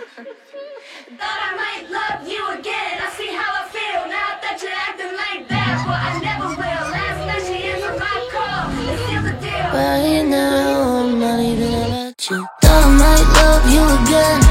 Thought I might love you again. I see how I feel now that you're acting like that. But I never will. Last night she answered my call. It's still the deal. Right now, I'm not even about you. Thought I might love you again.